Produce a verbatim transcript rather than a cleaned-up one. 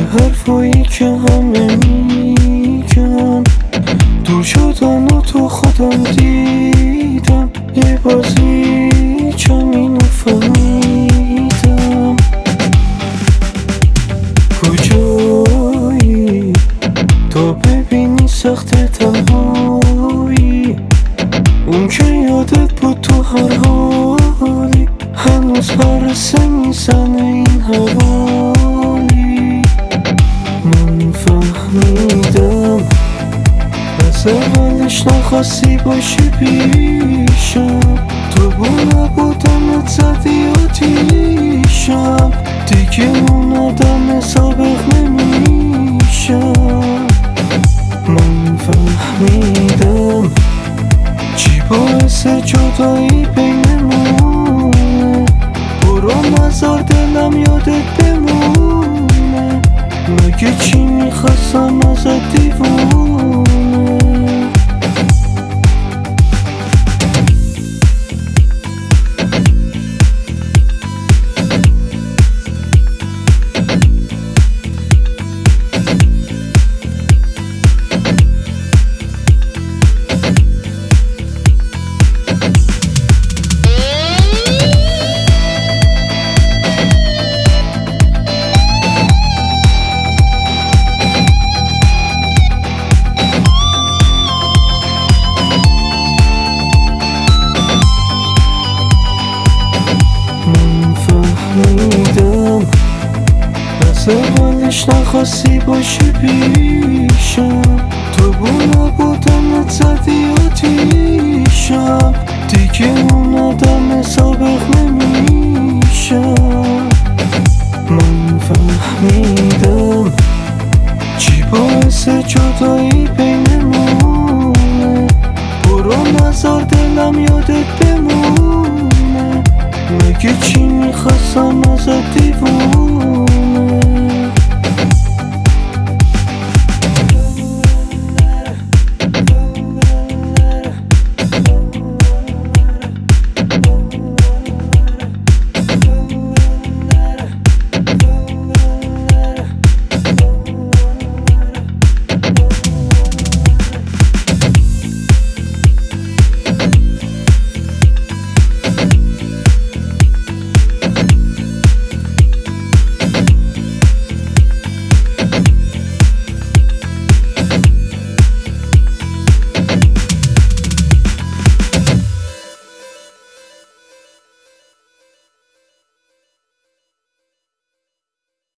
حرفایی که همه میگن دور شدن و تو خودم دیدم یه بازی چمینو فهمیدم کجایی تا ببینی سخت تنهایی اون که یادت بود تو هر حالی هنوز پرسه میزنه این حوالی من فهمیدم از اولش نخواستی باشی پیشم تو با نبودنت زدی آتیشم دیگه اون آدم سابق نمیشم من فهمیدم چی باعث جدایی بینمونه برو نذار دلم یادت بمونه مگه چی میخواستم ازت دیوونه فهمیدم از اولش نخواستی باشی پیشم تو با نبودنت زدی آتیشم دیگه اون آدم سابق نمیشم من فهمیدم چی باعث جدایی بینمونه برو نذار دلم یادت بمونه مگه چی میخواستم ازت دیوونه